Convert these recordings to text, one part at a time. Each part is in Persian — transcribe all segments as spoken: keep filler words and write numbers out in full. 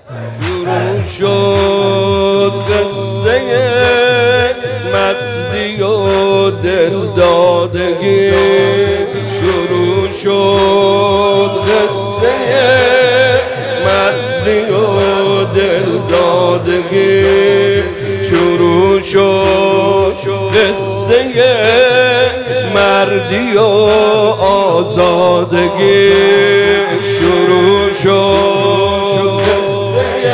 شروع شد قصه مستی و دلدادگی، شروع شد قصه مستی و دلدادگی، شروع شد قصه مردی و آزادگی، شروع شد قصه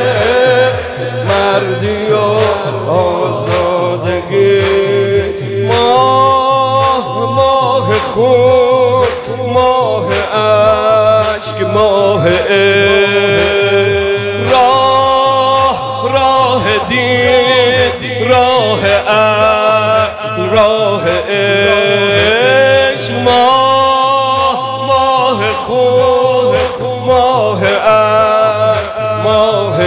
مردی و آزادگی. ماه ماه خون، ماه عشق، ماه عشق، راه راه دین، راه عقل، راه عشق، ماه ماه خون، ماه عقل، ماه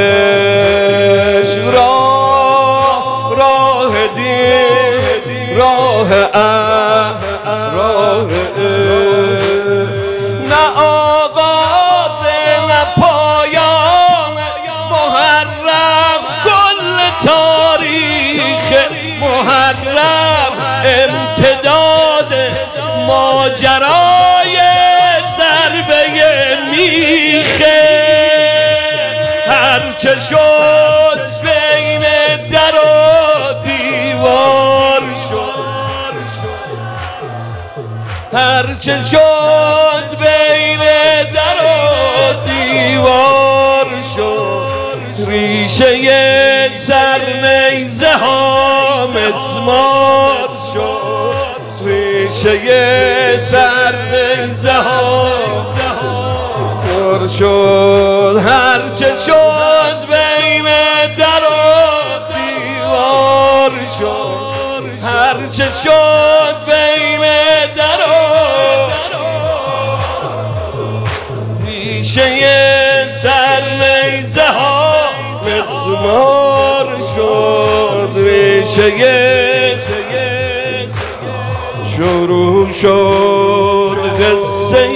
عشق، راه راه دین، راه عقل، راه عشق. نه آغاز نه پایان محرم، کل تاریخ محرم امتداد ماجرای ضربه میخه. هرچه شد بین در و دیوار شد، هرچه شد بین در و دیوار شد، ریشه سرنیزه ها مسمار شد، ریشه سرنیزه ها پر شد، هرچه شد بین در و دیوار شد، هرچه شد بین در و ریشه سرنیزه ها مسمار شد، ریشه. شروع شد قصه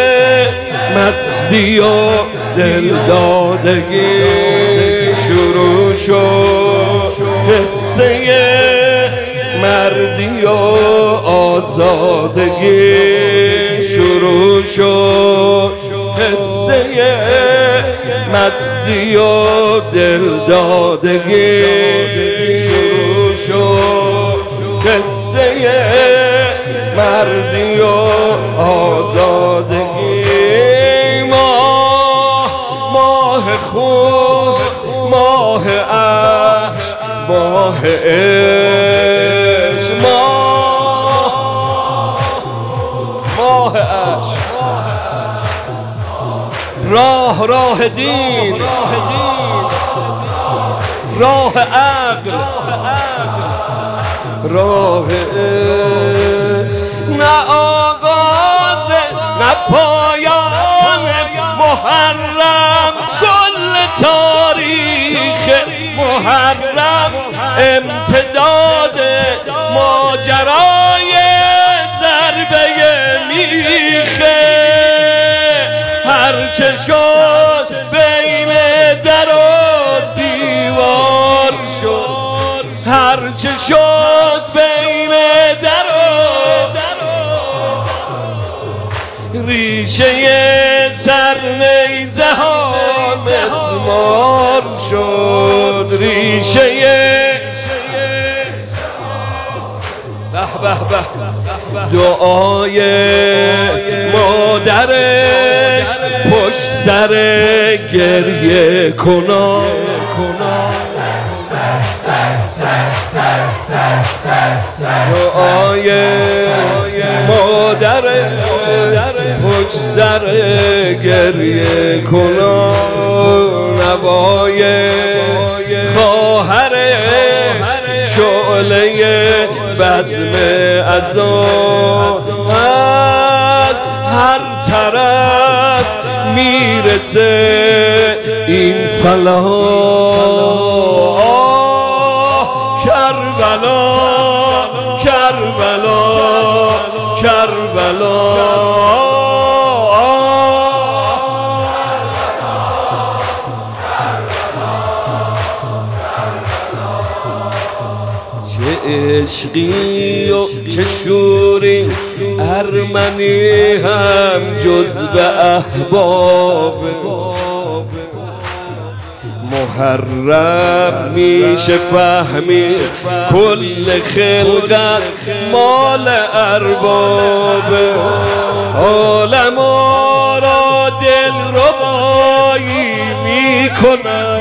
مستی و دلدادگی، شروع شد قصه مردی و آزادگی، شروع شد قصه مستی و دلدادگی، شروع شد قصه مردی و آزادگی. ماه ماه خون، ماه عشق، ماه عشق، ماه ماه عشق، راه راه دین، راه عقل، راه عشق. نه آغاز نه پایان محرم، کل تاریخ محرم امتداد ماجرای ضربه میخه. هرچه شد بین در و دیوار شد، هرچه شد بین در و ریشه سرنیزه ها مسمار شد، ریشه. به به به دعای مادرش پشت سر گریه کنا، دعای مادر پشت سر گریه کنا، نوای خواهرش شعله بزم عزا، از هر طرف میرسه این سلام. کربلا کربلا کربلا، عشقی و چه شوری، ارمنی هم جز به احباب محرم میشه فهمی کل خلقت مال ارباب. عالما را دل ربایی میکنم،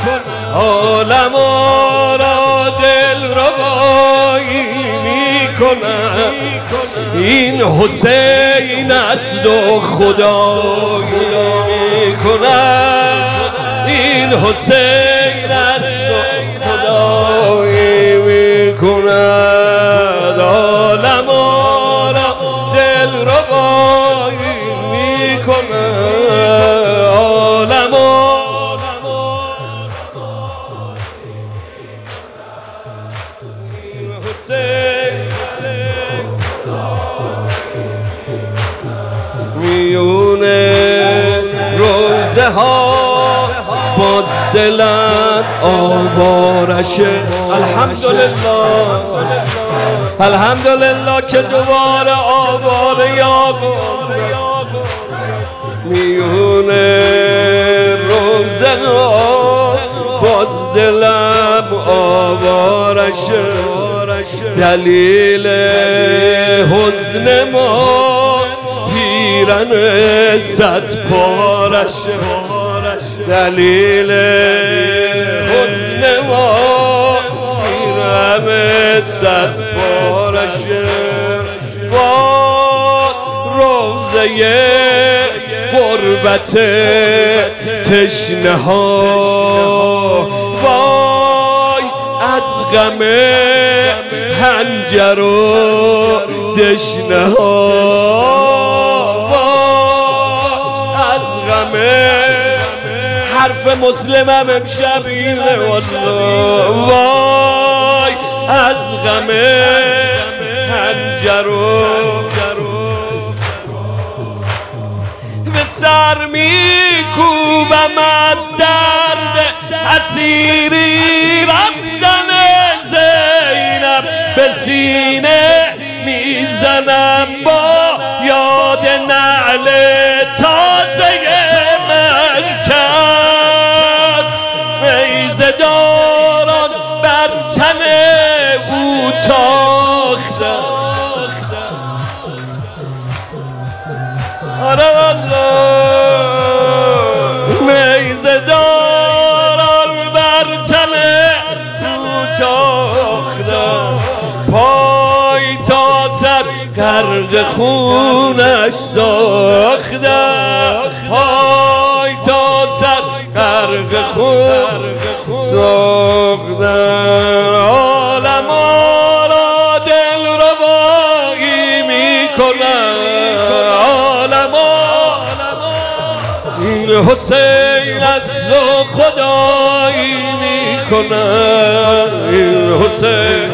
عالما را دل ربایی میکنم. این حسین است و خدایی میکنم، این حسین است و خدایی میکند. عالما را دل ربایی میکند، عالما حسین میونه روزه ها باز دلت آوارشه. الحمدلله الحمدلله که دوباره آواره یا میونه روزه ها باز دلم آوارشه. دلیل حزن ما پیرن صد پارشه، دلیل حزن ما پیرن صد پارشه. با روزه غربت تشنه ها، وای از غم هنجر و دشنه ها، وای از غم حرف مسلمم امشب اینه والله، وای از غم هنجر و به سر میکوبم از درد اسیری رفتن زینب، به سینه میزنم با یاد نعل تازه من کرد. میزه داران بر تن او تاختم، آره والله میزه داران بر تن او تاختم. پای تا سر غرق خونش ساختم، پای تا سر غرق خون ساختم. عالما را دل ربایی میکنم، عالما این حسین است و خدایی میکنم. این حسین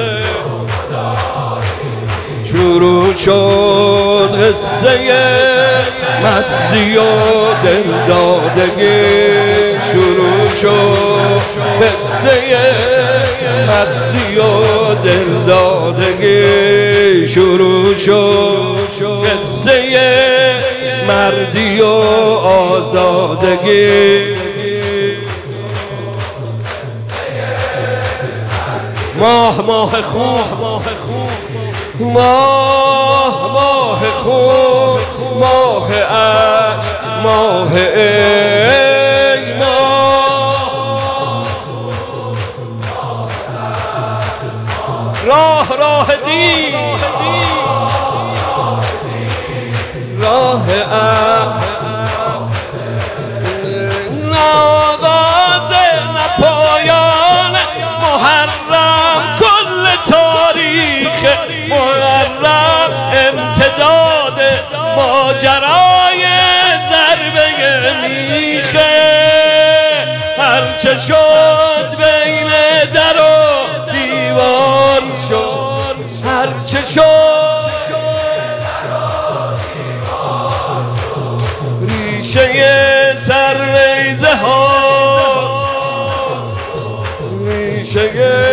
شروع شد قصه مستی و دلدادگی، شروع شد قصه مستی و دلدادگی، شروع شد قصه مردی و آزادگی. ماه ماه خوب ماه خوب ماه ماه خوب ماه عشق ماه ای ماه، راه راه دین راه عشق ناغاز نپایان محرم کل تاریخ محرم امتداد ماجرای ضربه میخه. هرچه شد بین در و دیوار شد، هرچه شد ریشه سرریزه ها، ریشه